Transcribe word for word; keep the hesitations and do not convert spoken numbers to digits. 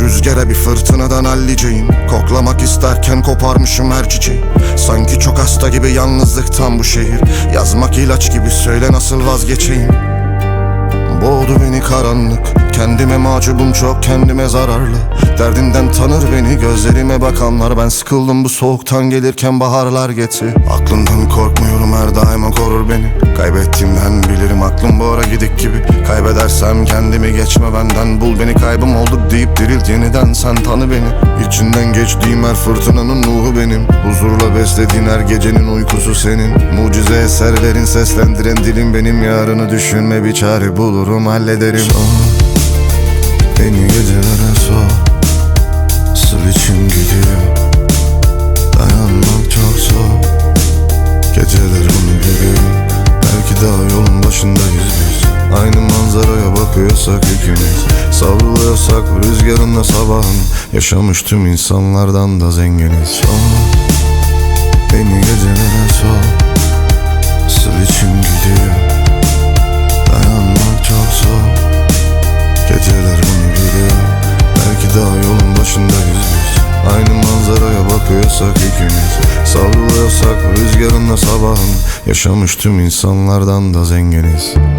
rüzgara bir fırtınadan halliceyim. Koklamak isterken koparmışım her çiçeği. Sanki çok hasta gibi yalnızlıktan bu şehir. Yazmak ilaç gibi, söyle nasıl vazgeçeyim. Boğdu beni karanlık, kendime mahcubum çok, kendime zararlı. Derdimden tanır beni gözlerime bakanlar. Ben sıkıldım bu soğuktan, gelirken baharlar getir. Aklından korkmuyorum, her daima korur beni. Kaybettiğimden bilirim, aklım bu ara gidik gibi. Kaybedersem kendimi, geçme benden. Bul beni, kaybım oldu deyip dirilt yeniden. Sen tanı beni, içinden geçtiğim her fırtınanın ruhu benim. Huzurla beslediğin her gecenin uykusu senin. Mucize eserlerin seslendiren dilim benim. Yarını düşünme, bir çare bulurum, hallederim. Son beni gecelere sor, nasıl içim gidiyor. Dayanmak çok zor, geceler bunu biliyor. Belki daha yolun başındayız biz. Aynı manzaraya bakıyorsak ikimiz. Savruluyorsak rüzgarınla sabahın. Yaşamış tüm insanlardan da zenginiz. Son beni gecelere sor, nasıl içim gidiyor. Dayanmak çok zor, geceler bunu biliyor. Belki daha yolun başındayız biz. Aynı manzaraya bakıyorsak ikimiz. Savruluyorsak rüzgarınla sabahın. Yaşamış tüm insanlardan da zenginiz.